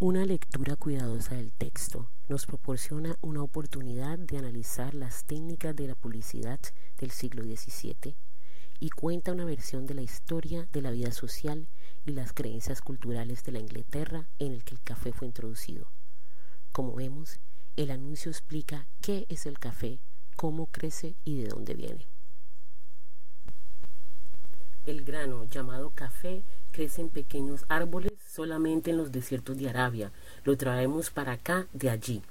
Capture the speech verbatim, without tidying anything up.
Una lectura cuidadosa del texto nos proporciona una oportunidad de analizar las técnicas de la publicidad del siglo diecisiete y cuenta una versión de la historia de la vida social y las creencias culturales de la Inglaterra en el que el café fue introducido. Como vemos, el anuncio explica qué es el café, cómo crece y de dónde viene. El grano llamado café crece en pequeños árboles solamente en los desiertos de Arabia. Lo traemos para acá de allí.